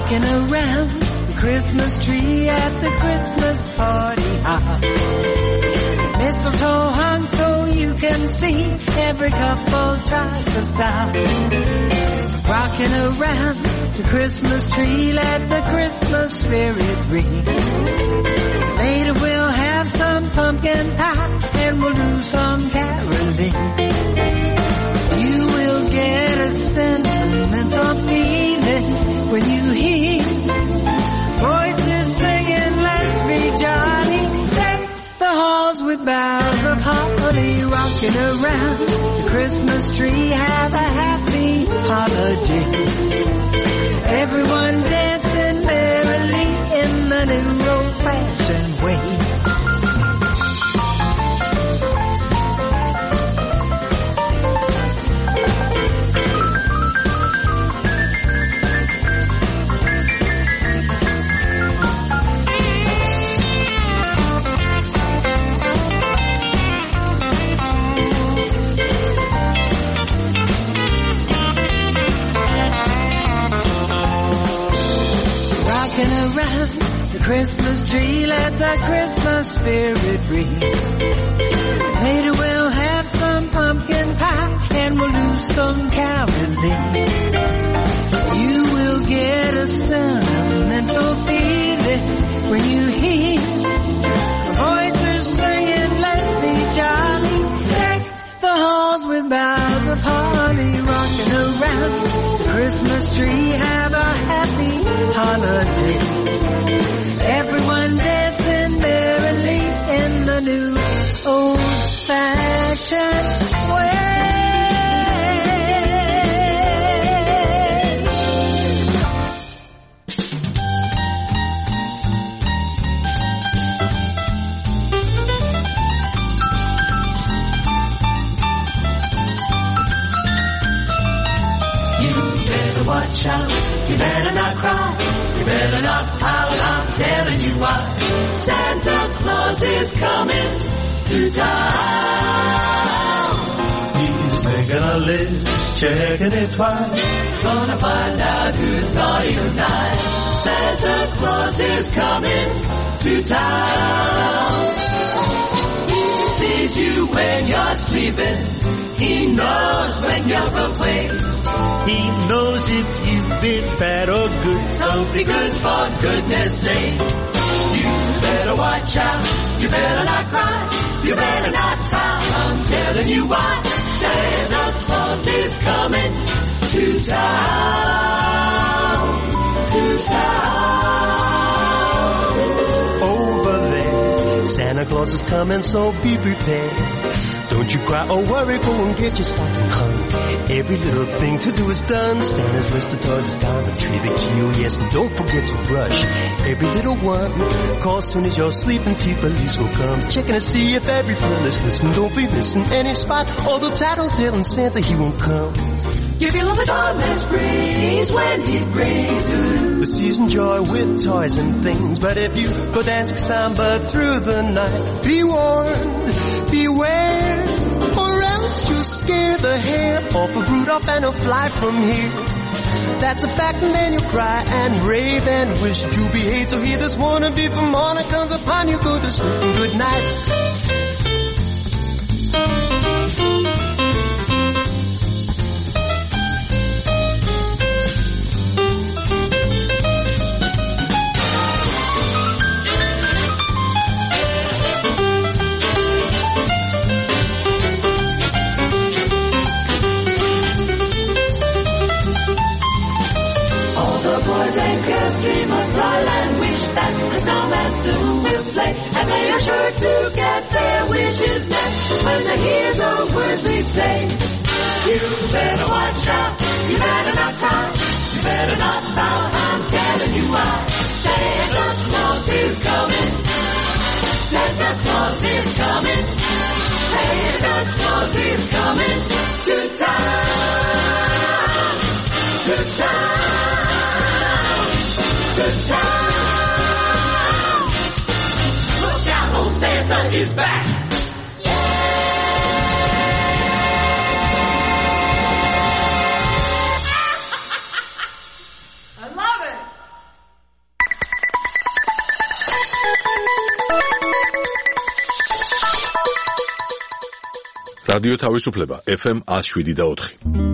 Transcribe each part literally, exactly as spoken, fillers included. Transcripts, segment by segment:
Rocking around the Christmas tree at the Christmas party hop. Mistletoe hung so you can see, every couple tries to stop. Rocking around the Christmas tree, let the Christmas spirit ring. Later we'll have some pumpkin pie and we'll do some caroling. You will get a sentimental feeling when you hear voices singing, let's be jolly. Deck the halls with boughs of holly. Rocking around the Christmas tree, have a happy holiday. Everyone dancing merrily in the new old-fashioned way. Around the Christmas tree, let the Christmas spirit ring. Later we'll have some pumpkin pie and we'll do some caroling. You will get a sentimental feeling when you hear voices singing, let's be jolly. Deck the halls with boughs of holly. Rocking around the Christmas tree, have a happy holiday. Everyone dancing merrily in the new old-fashioned way. You better watch out, you better not cry. You better not pout, I'm telling you why. Santa Claus is coming to town. He's making a list, checking it twice. Gonna find out who's naughty tonight. Santa Claus is coming to town. He sees you when you're sleeping. He knows when you're awake. He knows if you've been bad or good. So be good for goodness sake. You better watch out. You better not cry. You better not pout. I'm telling you why. Santa Claus is coming to town. To town. Over there, Santa Claus is coming, so be prepared. Don't you cry or worry, go and get your stocking hung. Every little thing to do is done. Santa's list of toys is down the tree, the key, oh yes, and don't forget to brush every little one. Call soon as you're sleeping, T police will come, checking to see if every bill is listening. Don't be missing any spot, although tattletelling Santa, he won't come. Give your love a dawnless breeze when he brings to the season joy with toys and things. But if you go dancing samba through the night, be warned, beware, or else you'll scare the hair off of Rudolph and he'll fly from here. That's a fact, and then you'll cry and rave and wish to behave. So hear this warning before morning comes upon you. Go to sleep and good night. Dream of Toyland, wish that the snowman soon will play, and they are sure to get their wishes met when they hear the words we say. You better watch out, you better not cry, you better not pout, I'm telling you why. Santa Claus is coming, Santa Claus is coming, Santa Claus is coming to town, to town. Good time. Look out, old Santa is back. Yeah. I love it. რადიო თავისუფლება ეფ ემ one oh seven და four.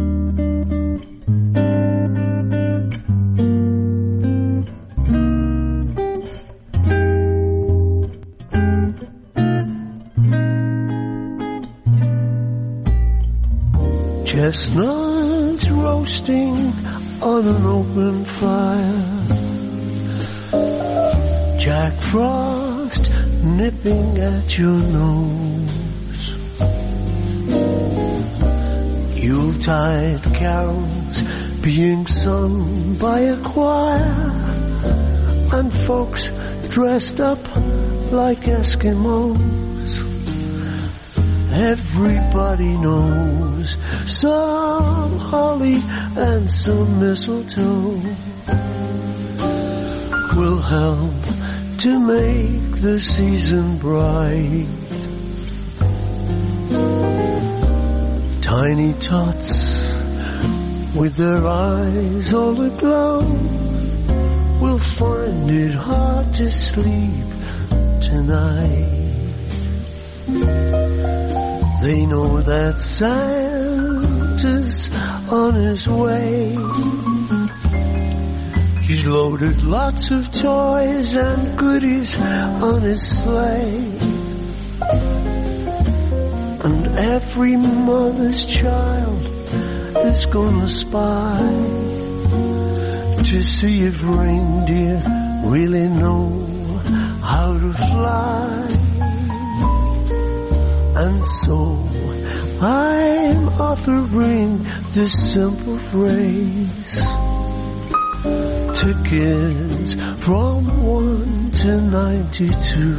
Chestnuts roasting on an open fire, Jack Frost nipping at your nose, Yuletide carols being sung by a choir, and folks dressed up like Eskimos. Everybody knows some holly and some mistletoe will help to make the season bright. Tiny tots with their eyes all aglow will find it hard to sleep tonight. They know that Santa's on his way. He's loaded lots of toys and goodies on his sleigh. And every mother's child is gonna spy to see if reindeer really know how to fly. And so I'm offering this simple phrase to kids from one to ninety-two.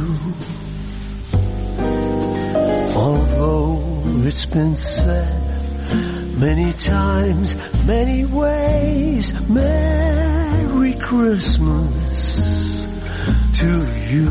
Although it's been said many times, many ways, Merry Christmas to you.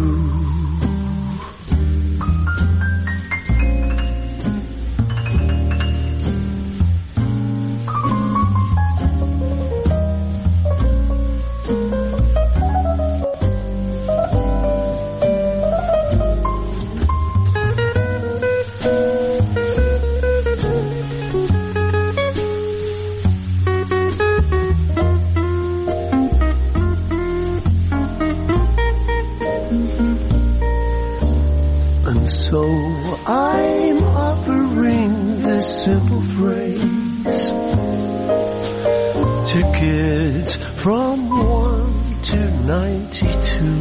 So I'm offering this simple phrase to kids from one to ninety-two.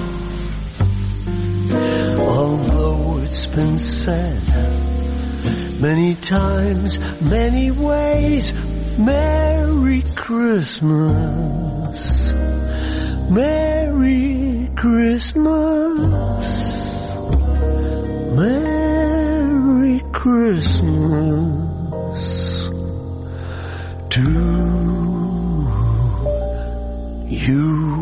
Although it's been said many times, many ways, Merry Christmas, Merry Christmas, Merry Christmas to you.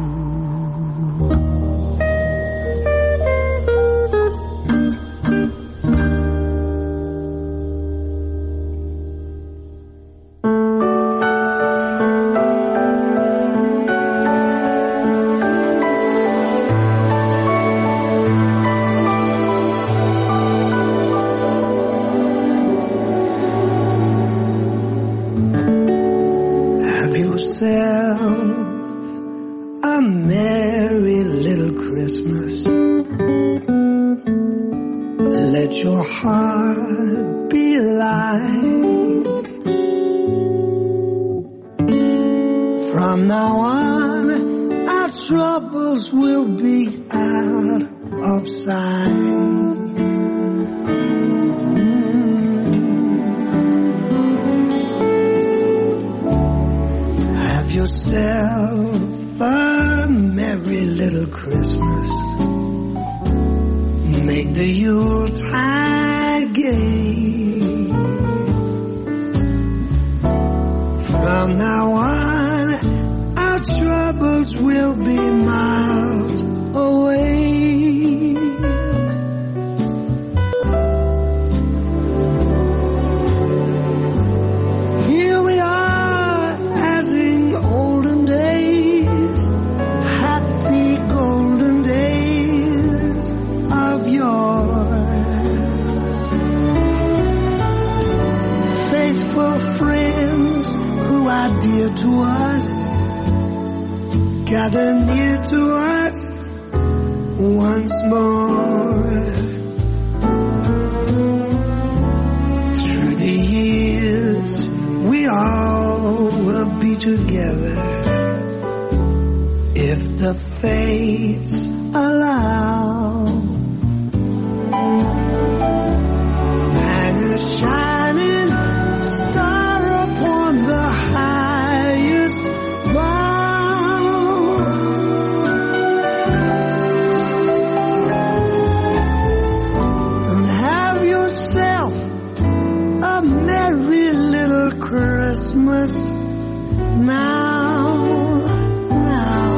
A merry little Christmas. Let your heart be light. From now on, our troubles will be out of sight. Have yourself a merry little Christmas. Make the Yuletide gay. From now on, our troubles will be miles away. Here we are, as in olden days, happy golden days of yore. faithful friends who are dear to us, gather near to us once more. Through the years, we all will be together if the fates allow. And a shining star upon the highest bough, and have yourself a merry little Christmas now, now.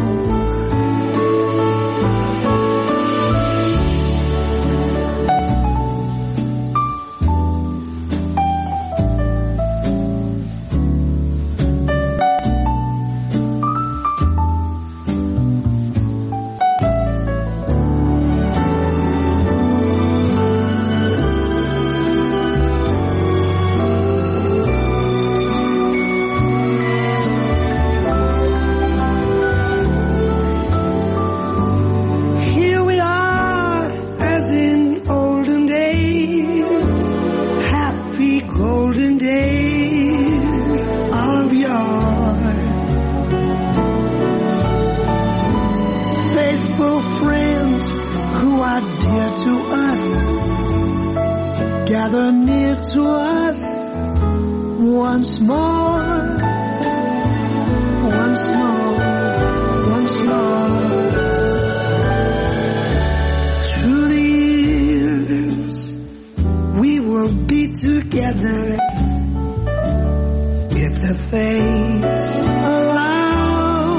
Gather near to us once more, once more, once more. Through the years, we will be together if the fates allow.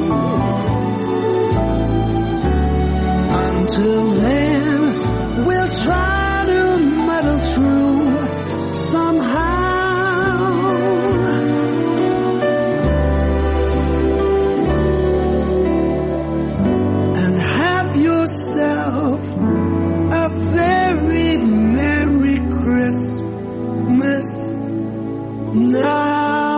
Until then, we'll try through somehow, and have yourself a very Merry Christmas now.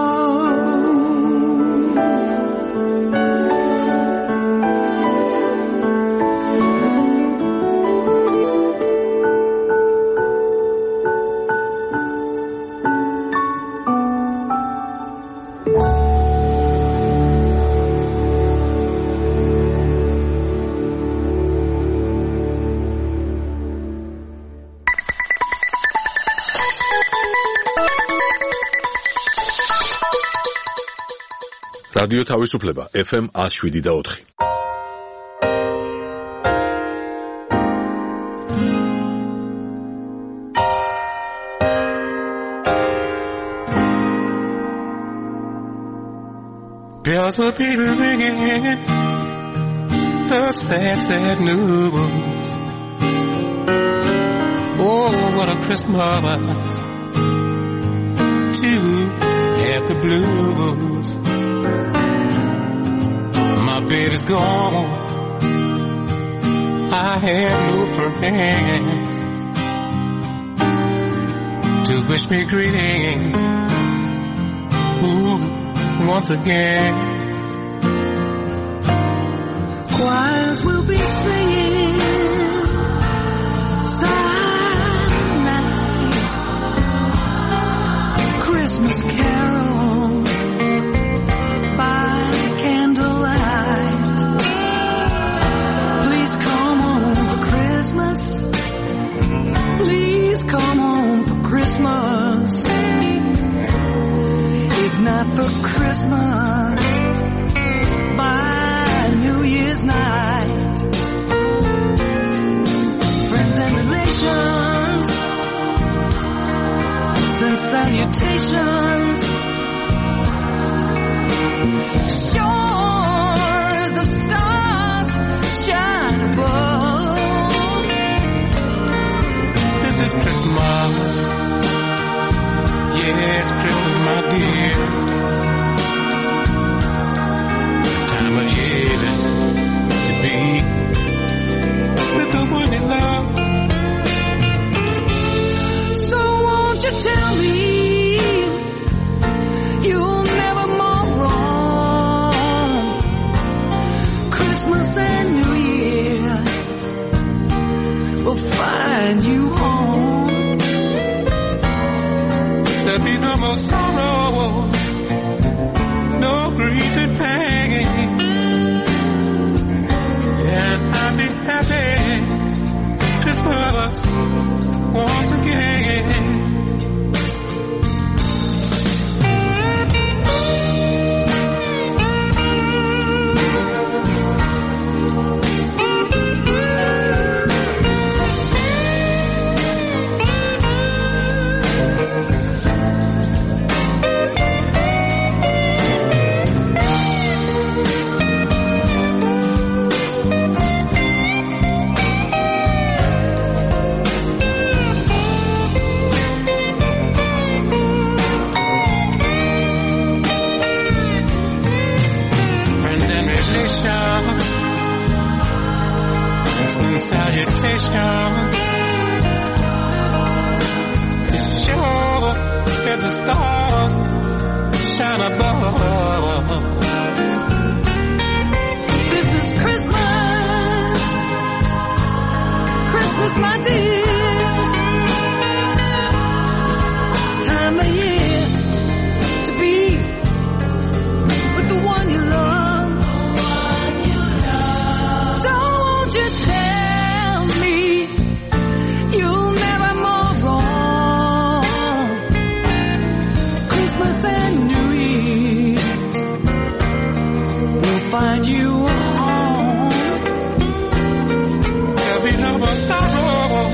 რადიო თავისუფლება ეფ ემ one oh seven და four. Bells will be ringing the sad, sad news. Oh, what a Christmas to have the blues. My baby's gone, I have no friends to wish me greetings. Ooh, once again. Choirs will be singing silent night, Christmas carols by candlelight. Please come home for Christmas, please come home for Christmas. If not for Christmas, by New Year's night. Friends and relations send salutations. Sure as the stars shine above, this is Christmas. Yes, Christmas, my dear. Time of year to be with the one you love. So won't you tell me There'll be no more sorrow, no grief and pain. And I'll be happy Christmas once again. Salutations. It's sure as the stars shine above. This is Christmas, Christmas, my dear. Time of year to be with the one you love. So won't you tell me you'll never more wrong? Christmas and New Year's will find you home. There'll be no more sorrow,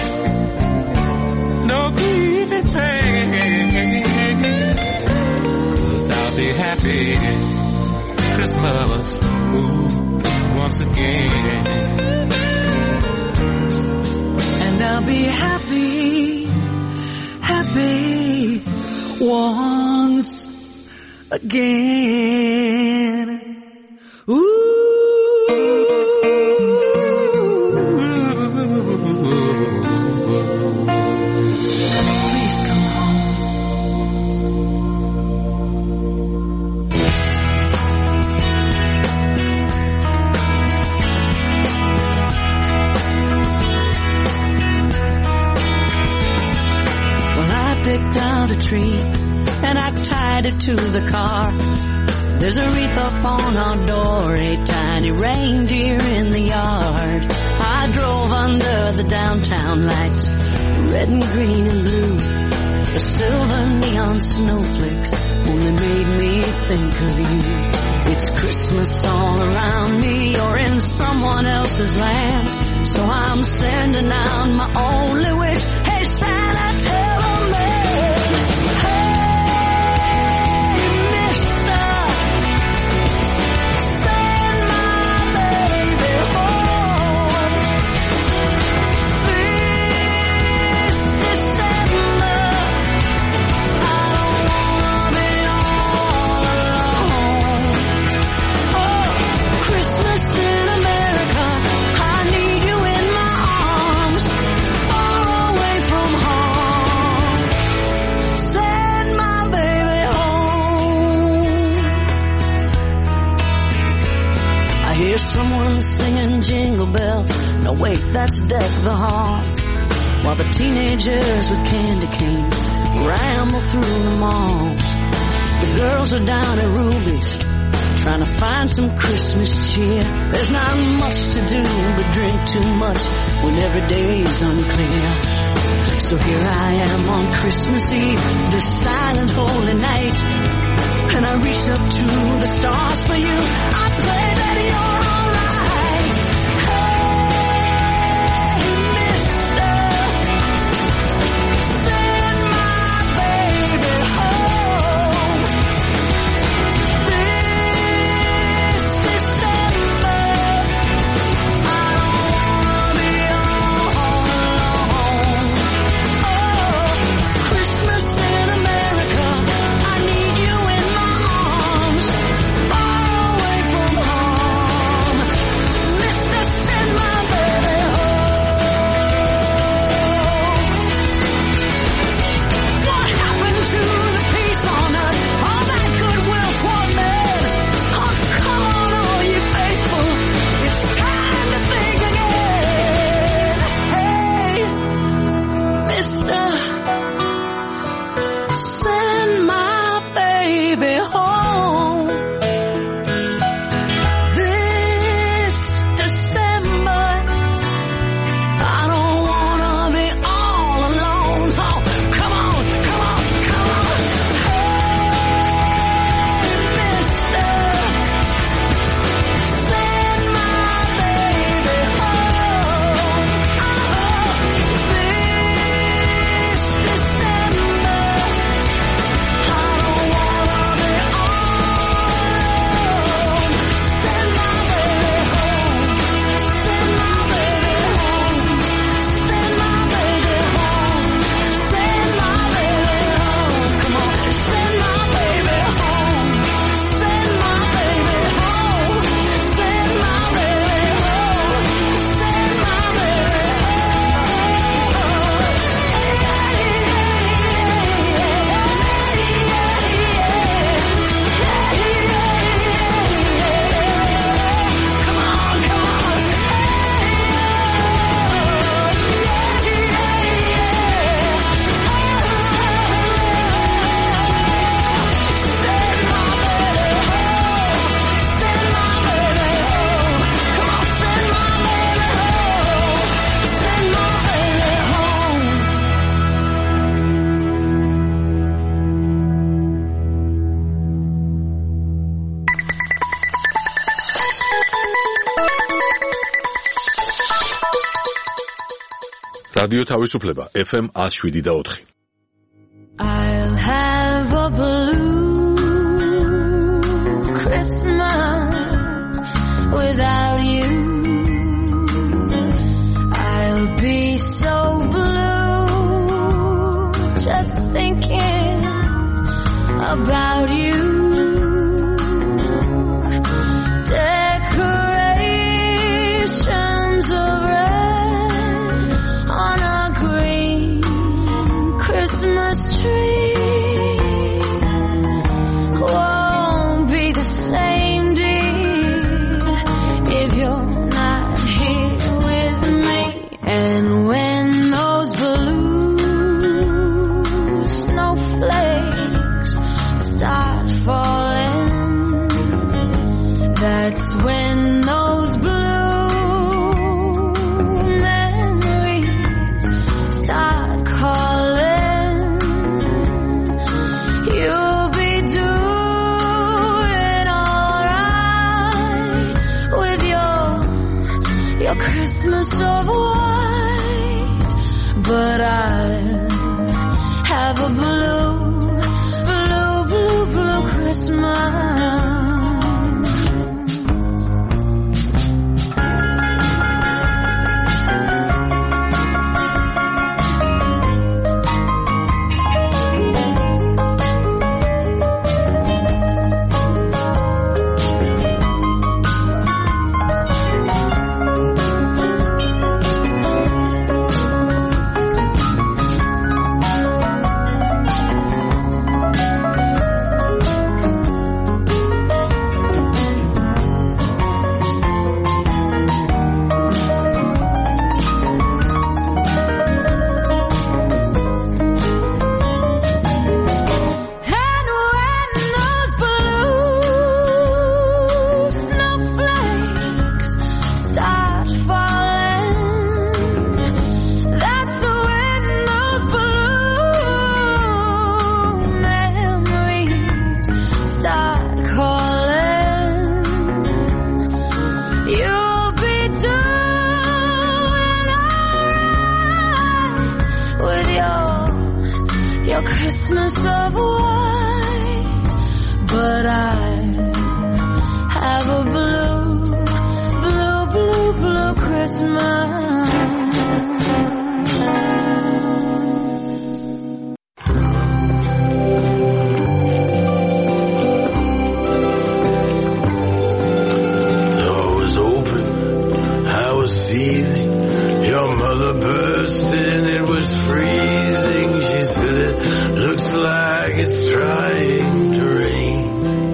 no grief and pain. 'Cause I'll be happy Christmas, ooh, once again. And I'll be happy, happy once again. Ooh. Please come home. Picked out a tree and I tied it to the car. There's a wreath up on our door, a tiny reindeer in the yard. I drove under the downtown lights, red and green and blue. The silver neon snowflakes only made me think of you. It's Christmas all around me or in someone else's land, so I'm sending out my only wish. Hey Santa, tell them someone singing jingle bells. No wait, that's Deck the Halls. While the teenagers with candy canes ramble through the malls. The girls are down at Ruby's trying to find some Christmas cheer. There's not much to do but drink too much when every day's unclear. So here I am on Christmas Eve, this silent holy night, and I reach up to the stars for you. I pray that you're alright. Hey, mister, send my baby home this December. I don't wanna be all alone. Oh, Christmas in America, I need you in my arms, far away from home. Send my baby home this December. I don't wanna be all alone. Oh, come on, come on, come on. Hey, mister, send my baby home. Oh, this December. I don't wanna be all alone. Send my baby home. Send my baby home. Send my baby home. Send my baby home. Come on, send my baby home. Send my baby home. Send my baby home. Send my baby Come on, come on. Send my baby home. Send my baby home. Come on, send my baby home. Send my baby home. რადიო თავისუფლება ეფ ემ one oh seven და four. I'll have a blue Christmas without you. I'll be so blue just thinking about you. Decorations of red on a green Christmas tree won't be the same, dear, if you're not here with me. And when those blue snowflakes start falling, that's when those blue memories start calling. You'll be doing alright with your your Christmas of white, but I'll have a blue, blue, blue, blue Christmas. And when those blue snowflakes start falling, that's when those blue memories start calling. You'll be doing alright with your your Christmas of white, but I have a blue, blue, blue, blue Christmas. door was open, I was seething. Your mother burst in, it was freezing. She said, it looks like it's trying to rain.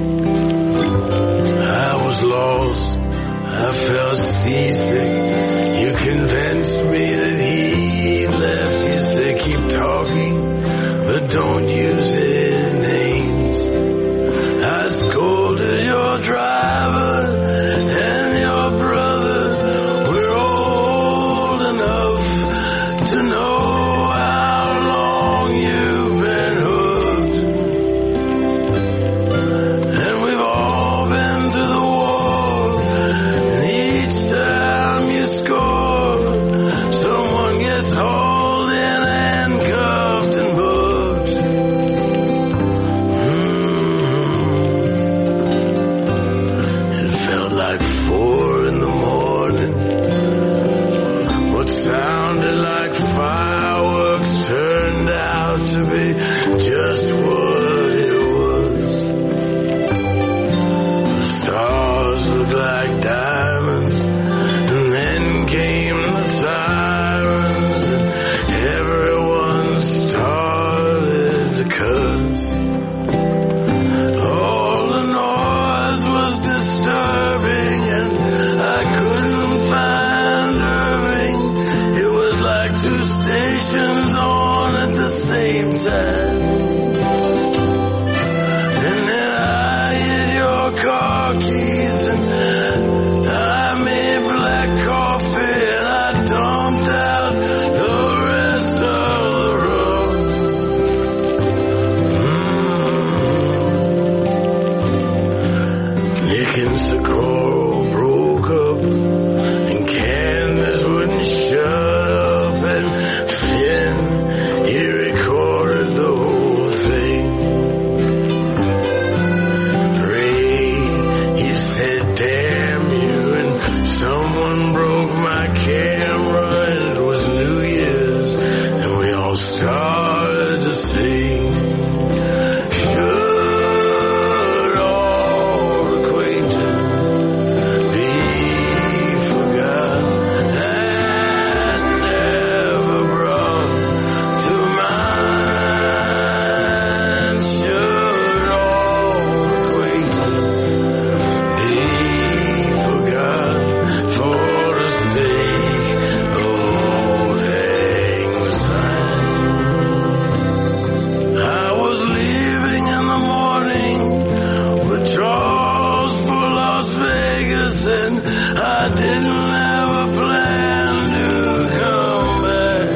I was lost, I felt seasick. You convinced me that he but don't use any names. I scolded your driver and your brother. We're old enough to know how long you've been hooked. And we've all been to the war, and each time you score, someone gets hauled in and cuffed and booked. Mm. It felt like four in the morning. What sounded like fireworks turned out to be just what it was. The stars looked like diamonds, and then came the sirens, and everyone started to curse. All the noise was disturbing, and I couldn't find Irving. It was like two stations on at the same time. And then I hit your car keys, and I made black coffee, and I dumped out the rest of the road. Mm. Nick and Socorro broke up, and Candace wouldn't shut up, and Finn, he recorded the whole thing. Ray, he said, damn you, and someone broke my camera, and it was New Year's, and we all started to sing. Should all acquaintance be forgot and never brought to mind? Should all acquaintance be forgot for the sake of old lang syne? I was leaving in the morning with Charles for Las Vegas, and I didn't have a plan to come back.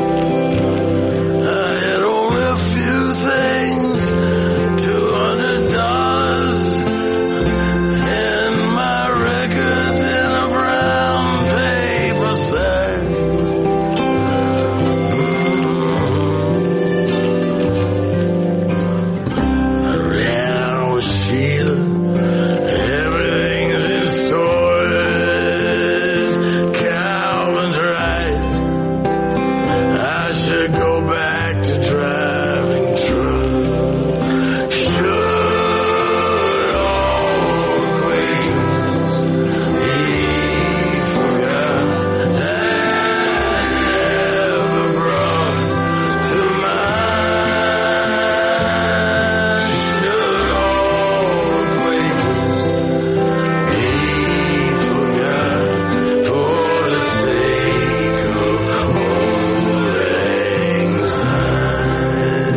I had only a few things, two hundred dollars, and my records in a brown paper sack. I ran out with Sheila. Everything's in storage. Calvin's right. I should go back to driving truck. Should all acquaintance be forgot and never brought to mind? Should all acquaintance be forgot for the sake of old lang syne?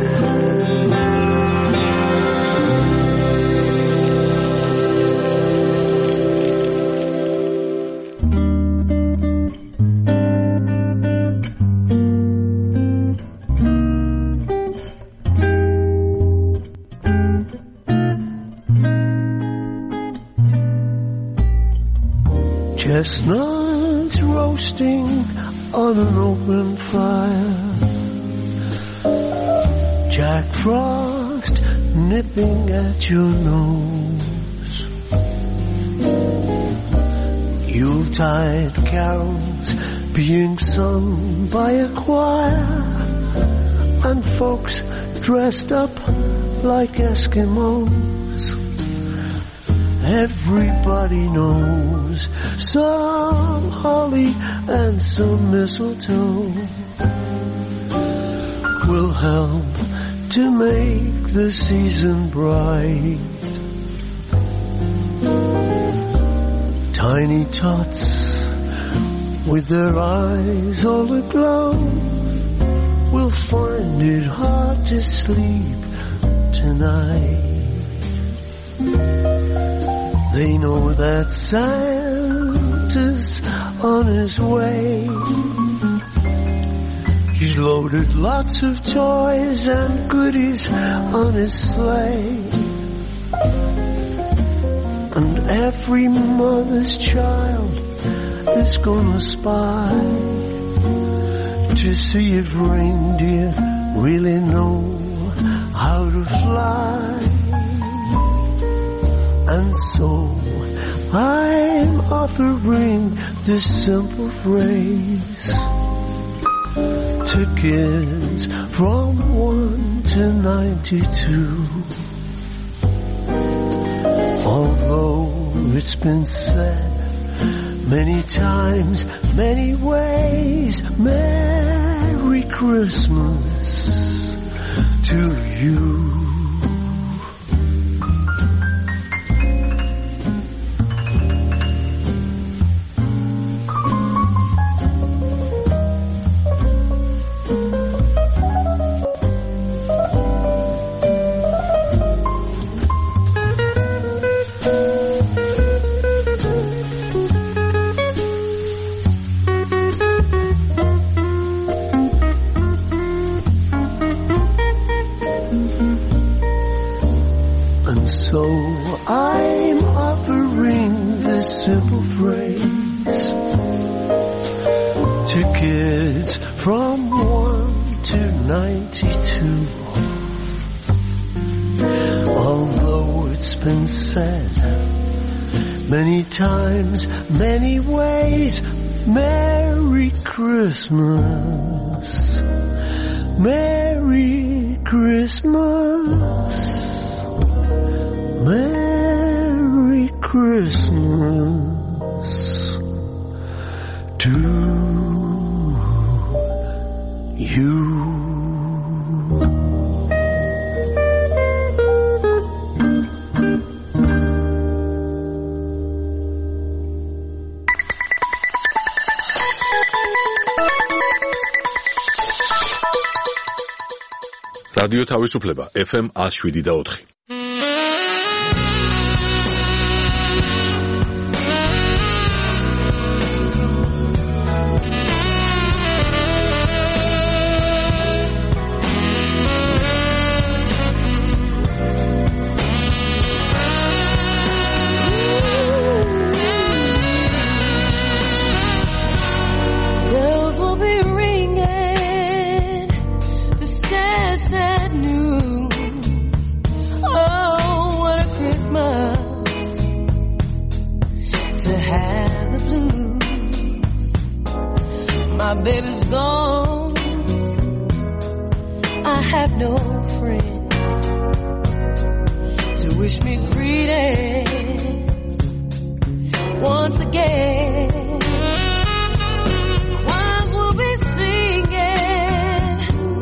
Chestnuts roasting on an open fire, Jack Frost nipping at your nose, Yuletide carols being sung by a choir, and folks dressed up like Eskimos. Everybody knows some holly and some mistletoe will help to make the season bright. Tiny tots with their eyes all aglow will find it hard to sleep tonight. They know that Santa's on his way. He's loaded lots of toys and goodies on his sleigh. And every mother's child is gonna spy to see if reindeer really know how to fly. And so I'm offering this simple phrase to kids from one to ninety-two. Although it's been said many times, many ways, Merry Christmas to you. So I'm offering this simple phrase to kids from one to ninety-two. Although it's been said many times, many ways, Merry Christmas, Merry Christmas. Merry Christmas to you. რადიო თავისუფლება ეფ ემ one oh seven და four. Baby's gone, I have no friends to wish me greetings once again. Choirs will be singing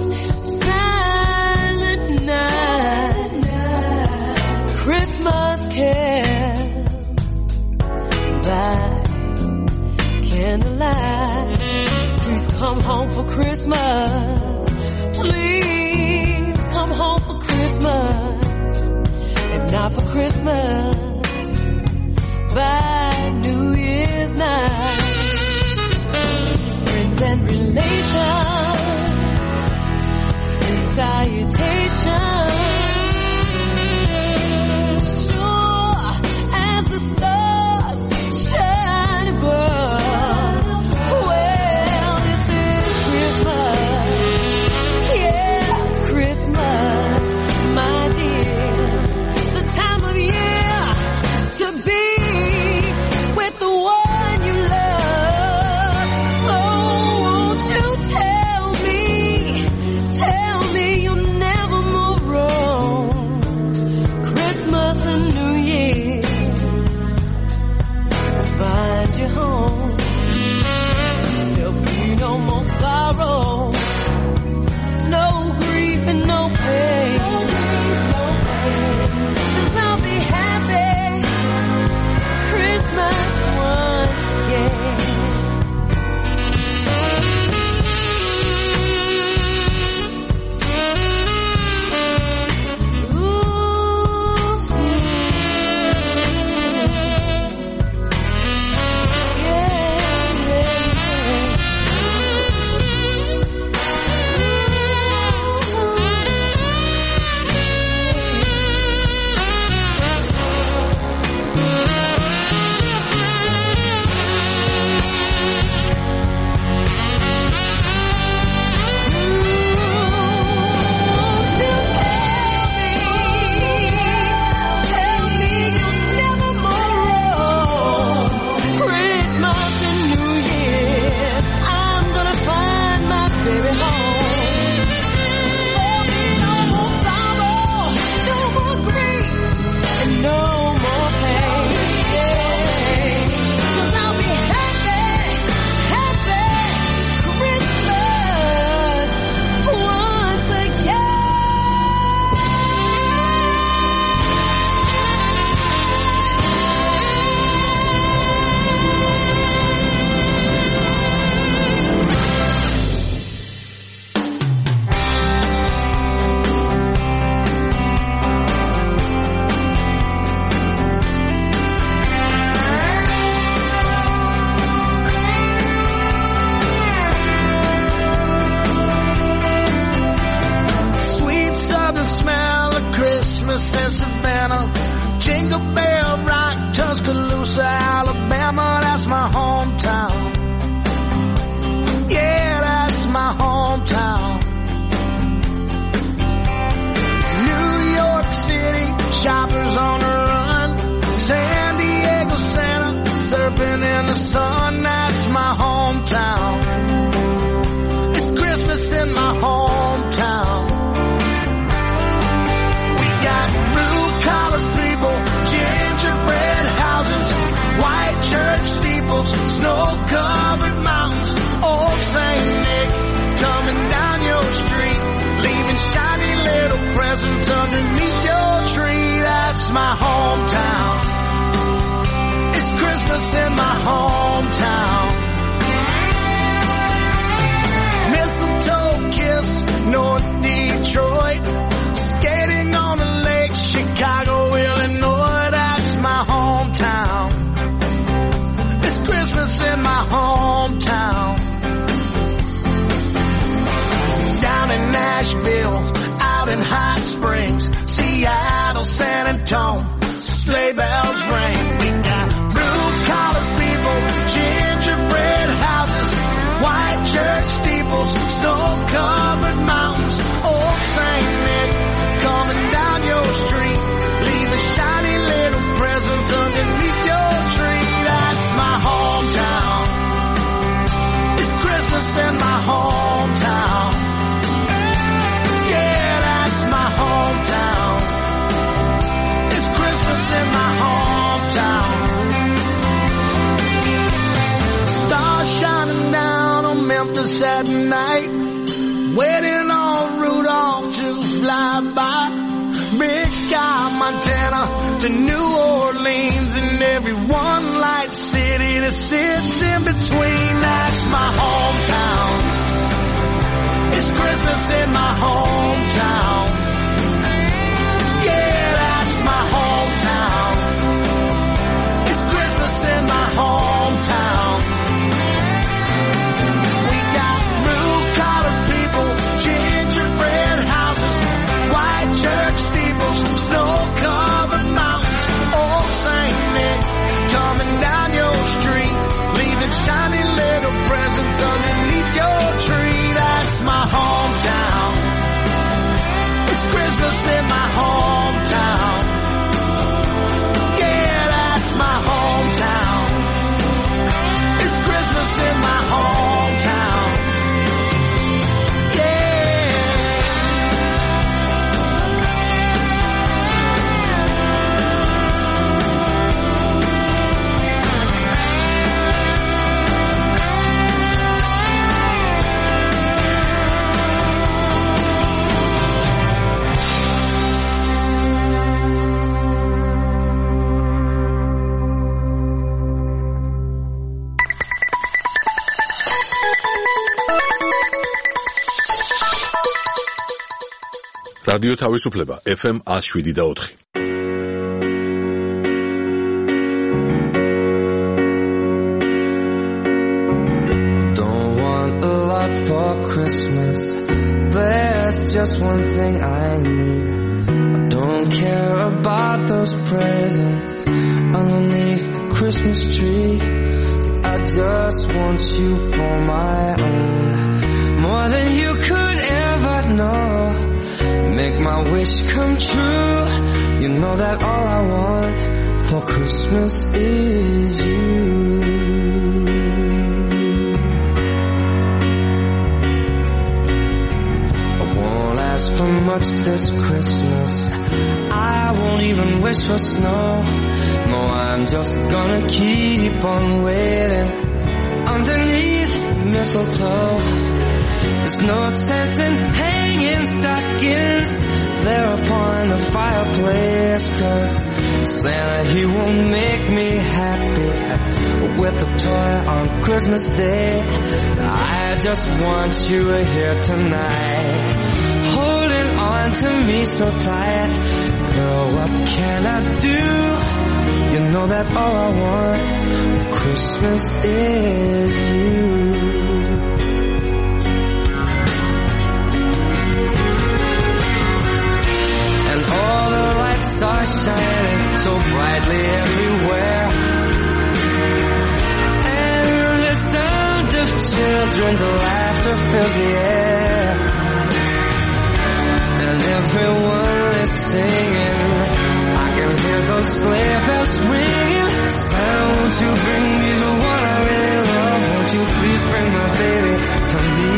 Silent Night, Christmas carols by candlelight. Come home for Christmas. Please come home for Christmas. If not for Christmas, by New Year's night. Friends and relations send salutations. Sure as the stars shine above. love the smell of Christmas in Savannah. Jingle Bell Rock, Tuscaloosa, Alabama, that's my hometown. Yeah, that's my hometown. New York City, shoppers on the run. San Diego, Santa, surfing in the sun, that's my hometown. It's Christmas in my hometown. We got blue-collar people, gingerbread houses, white church steeples, snow-covered mountains, old Saint Nick coming down your street, leaving shiny little presents underneath your tree. That's my hometown. It's Christmas in my hometown. Mistletoe kiss, North Detroit, skating on the lake, Chicago, Illinois, that's my hometown. It's Christmas in my hometown. Down in Nashville, out in Hot Springs, Seattle, San Antonio, sleigh bells ring. We got blue-collar people, gingerbread houses, white church steeples, snow-covered mountains, old Saint Nick coming down your street, leaving shiny little presents underneath your tree. That's my hometown. It's Christmas in my hometown. Yeah, that's my hometown. It's Christmas in my hometown. Stars shining down on Memphis at night, waiting on Rudolph to fly by. Big Sky, Montana to New Orleans, and every one light city that sits in between. That's my hometown. It's Christmas in my hometown. Yeah, that's my hometown. It's Christmas in my hometown. We got blue-collar people, gingerbread houses, white church steeples, snow-covered mountains, old Saint Nick coming down your street, leaving shiny little presents underneath your tree. That's my hometown. It's Christmas in my hometown. Yeah, that's my hometown. It's Christmas in my hometown. Yeah. რადიო თავისუფლება ეფ ემ one oh seven და four. Don't want a lot for Christmas. There's just one thing I need. I don't care about those presents underneath the Christmas tree. So I just want you for my own, more than you could ever know. Make my wish come true. You know that all I want for Christmas is you. I won't ask for much this Christmas. I won't even wish for snow. No, I'm just gonna keep on waiting underneath mistletoe. There's no sense in hanging stockings there upon the fireplace, 'cause Santa, he won't make me happy with a toy on Christmas Day. I just want you here tonight, holding on to me so tight. Girl, what can I do? You know that all I want for Christmas is you. stars shining so brightly everywhere. And the sound of children's laughter fills the air. And everyone is singing. I can hear those sleigh bells ringing. Santa, won't you bring me the one I really love? Won't you please bring my baby to me?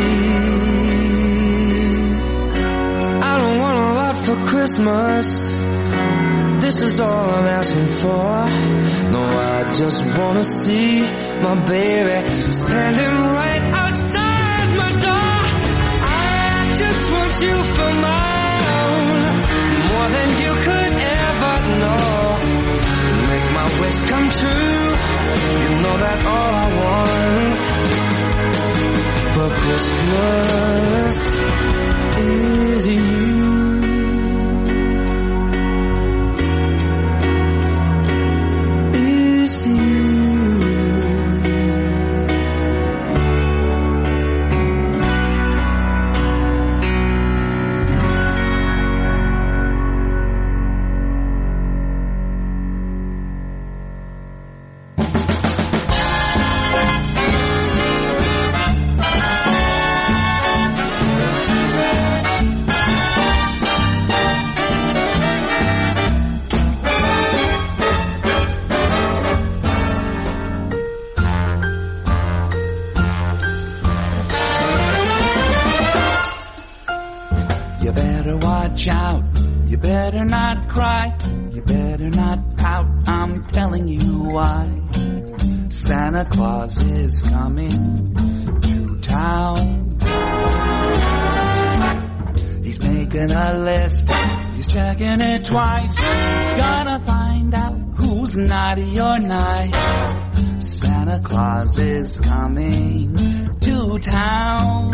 I don't want a lot for Christmas. This is all I'm asking for. No, I just wanna see my baby standing right outside my door. I just want you for my own, more than you could ever know. Make my wish come true. You know that all I want for Christmas is you. Santa Claus is coming to town. He's making a list, he's checking it twice. He's gonna find out who's naughty or nice. Santa Claus is coming to town.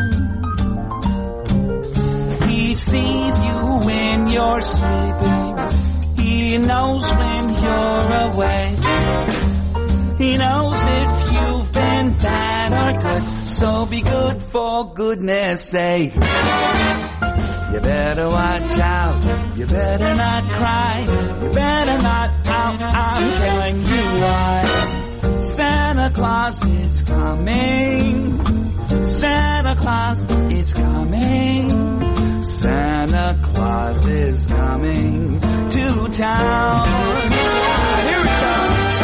He sees you when you're sleeping. He knows when you're awake. He knows if you've been bad or good, so be good for goodness sake. You better watch out, you better not cry, you better not pout, I'm telling you why. Santa Claus is coming, Santa Claus is coming, Santa Claus is coming to town. Here we go.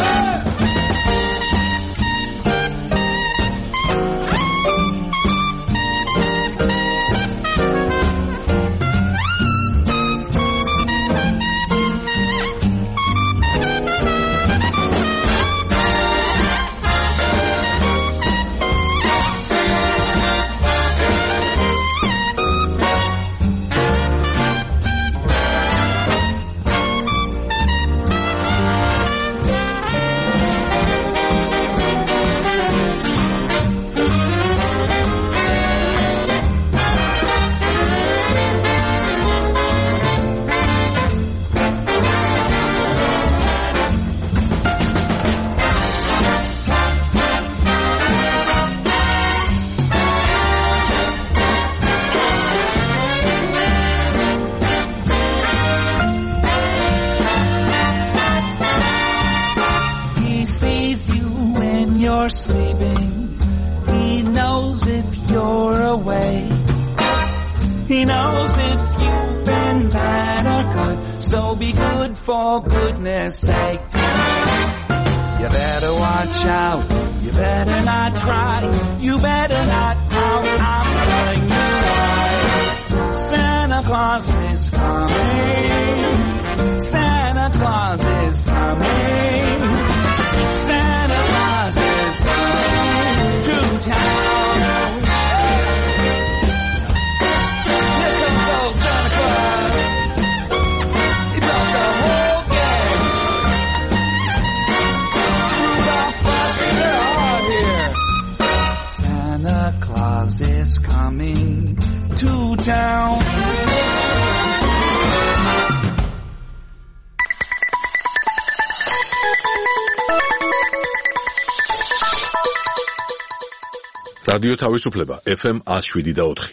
Sleeping. He knows if you're awake. He knows if you've been bad or good, so be good for goodness sake. You better watch out, you better not cry, you better not pout, I'm telling you why. Santa Claus is coming, Santa Claus is coming, Santa Claus is to town. Here comes old Santa Claus. He brought the whole gang. Rudolph, Fozzie, they're all here. Santa Claus is coming to town. რადიო თავისუფლება ეფ ემ one oh seven და four.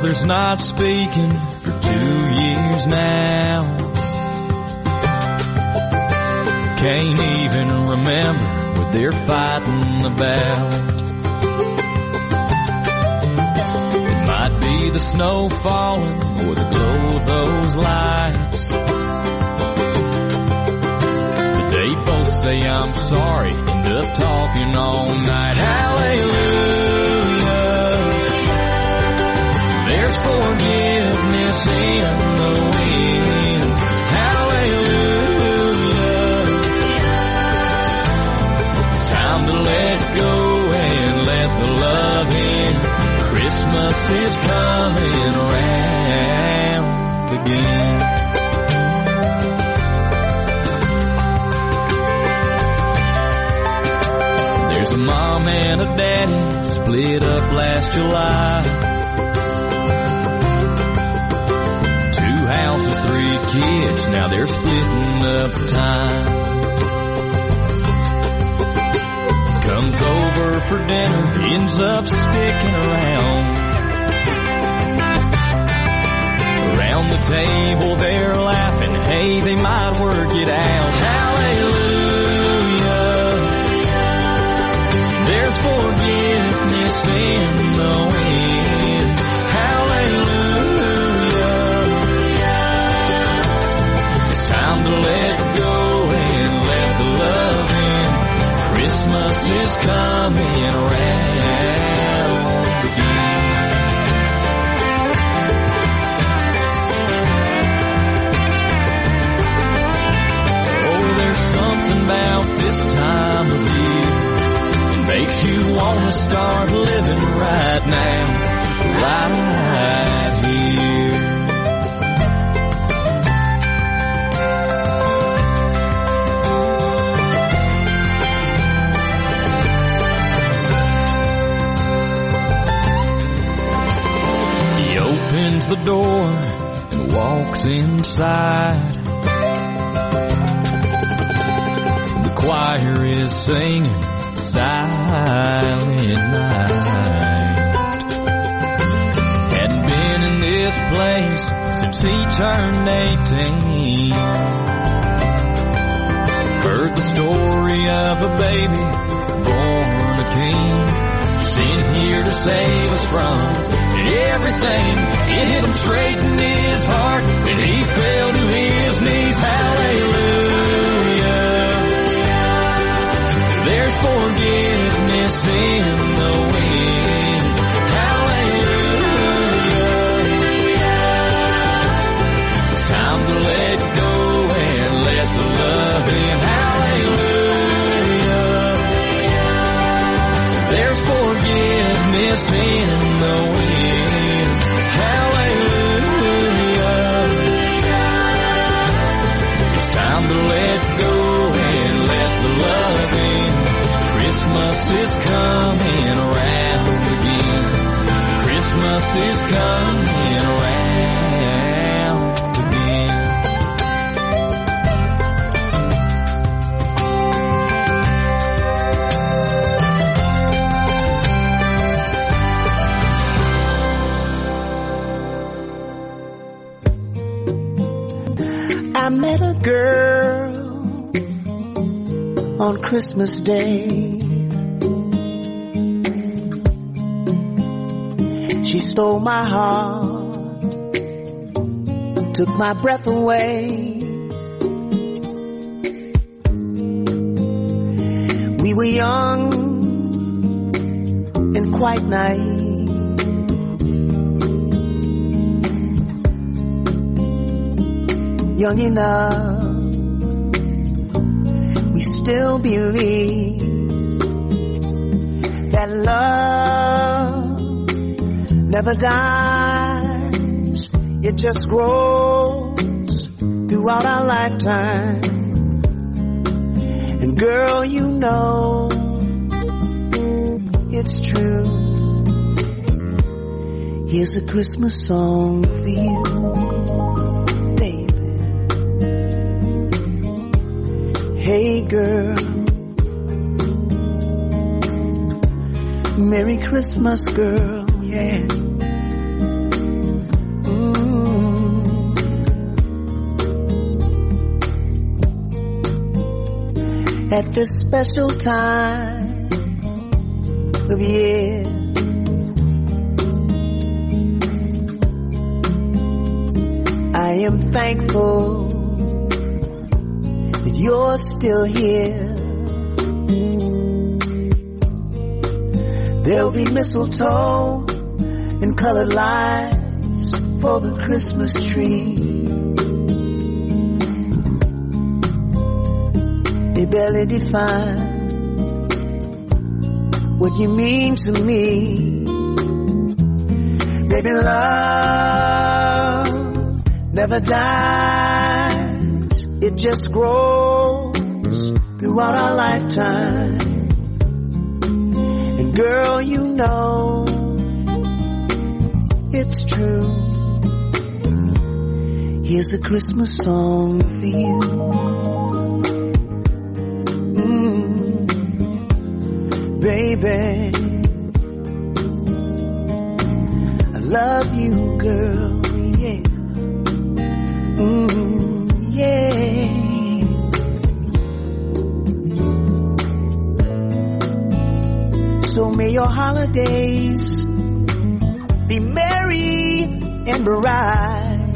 mother's not speaking for two years now. Can't even remember what they're fighting about. It might be the snow falling or the glow of those lights. But they both say I'm sorry, end up talking all night. Hallelujah, there's forgiveness in the wind. Hallelujah, it's time to let go and let the love in. Christmas is coming around again. There's a mom and a daddy split up last July. Two houses, three kids, now they're splitting up time. Comes over for dinner, ends up sticking around. Around the table they're laughing, hey, they might work it out. Hallelujah, there's forgiveness in the wind. Hallelujah, it's time to let go and let the love in. Christmas is coming around again. Oh, there's something about this time of year. It makes you want to start living right now, right here. Opens the door and walks inside. The choir is singing Silent Night. Hadn't been in this place since he turned eighteen. Heard the story of a baby born a king, sent here to save us from everything. It hit him straight in his heart and he fell to his knees. Hallelujah, there's forgiveness in the wind. Hallelujah, it's time to let go and let the love in. Hallelujah, there's forgiveness in the wind. Hallelujah, it's time to let go and let the love in. Christmas is coming around again. Christmas is coming around again. I met a girl on Christmas Day. She stole my heart, took my breath away. We were young and quite naive. Young enough, we still believe that love never dies. It just grows throughout our lifetime. And girl, you know it's true. Here's a Christmas song for you. Hey girl, Merry Christmas girl, yeah. at this special time of year. I am thankful that you're still here. There'll be mistletoe and colored lights for the Christmas tree. They barely define what you mean to me. Baby, love never dies. It just grows throughout our lifetime. And girl, you know it's true. Here's a Christmas song for you. Mm, baby, I love you, girl, yeah. Mm, yeah. So may your holidays be merry and bright,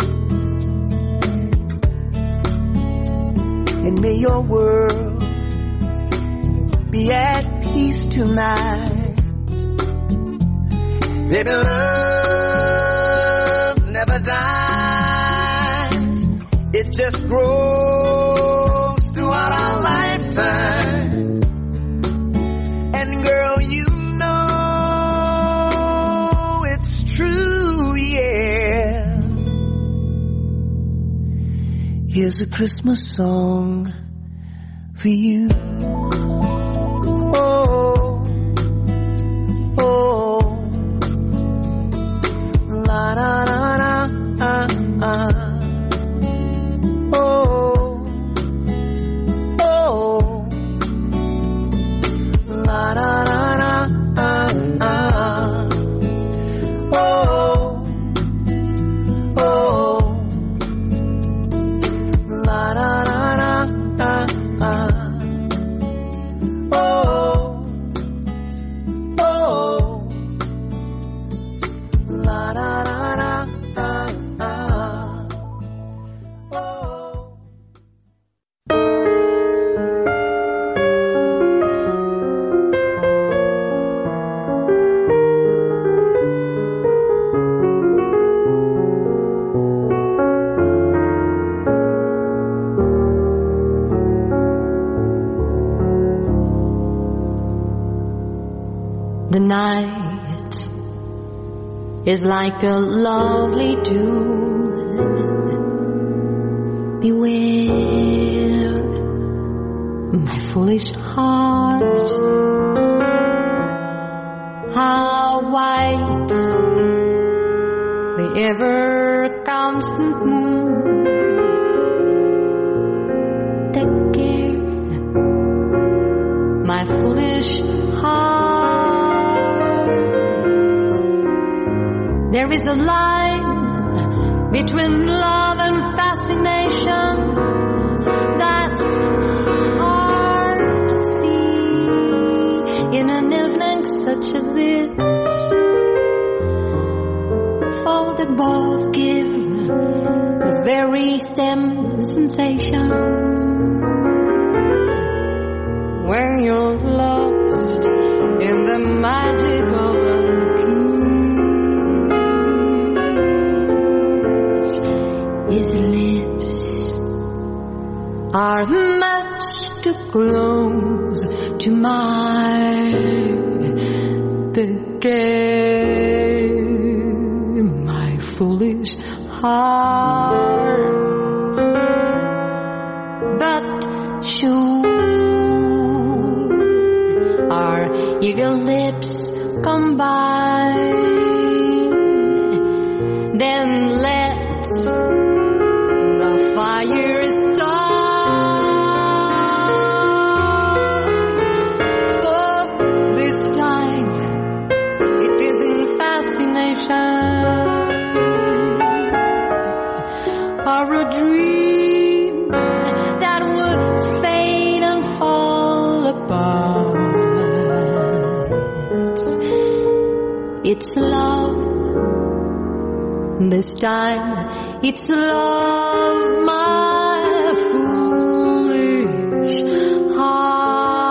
and may your world be at peace tonight. Baby, love never dies. It just grows throughout our lifetime. And girl, you know it's true, yeah. Here's a Christmas song for you. Oh, oh, la da da da, ah, ah. Oh, oh, la da da da, ah, ah. Oh, oh, la da da da, ah, ah. Oh, oh, la da da da, ah, ah. Oh. The night is like a lovely dew. Beware, my foolish heart, how white the ever constant moon. Take care, my foolish heart. There is a line between love and fascination that's hard to see in an evening such as this. For they both give the very same sensation when you're lost in the magic of a his lips are much too close to mine. Take care, my foolish heart. But sure, our eager lips combine, then let's the fire start. For this time it isn't fascination or a dream that would fade and fall apart. It's love. This time it's love, my foolish heart.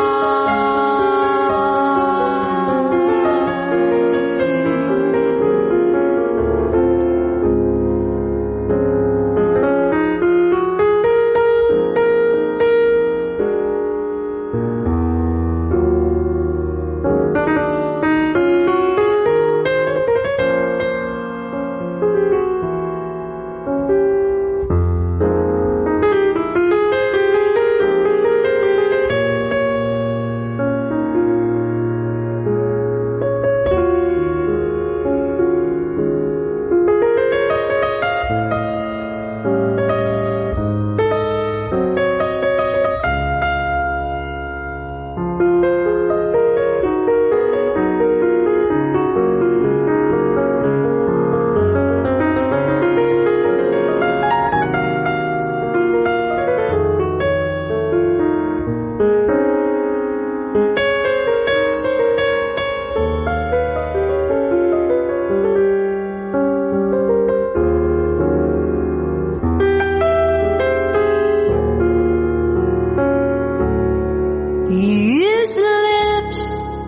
His lips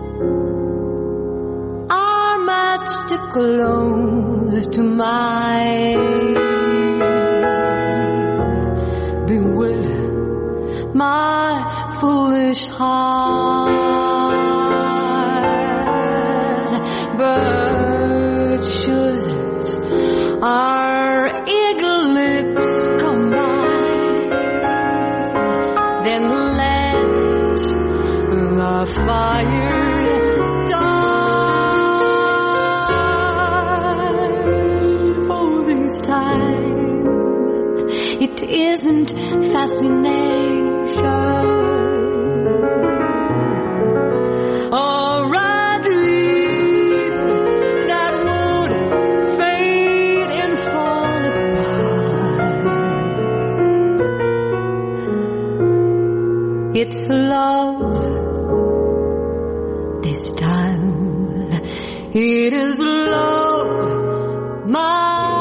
are matched close to mine. Beware, my foolish heart. But should our eager lips combine, then let the fire start. For this time it isn't fascination or a dream that would fade and fall apart. It's love. This time it is love, my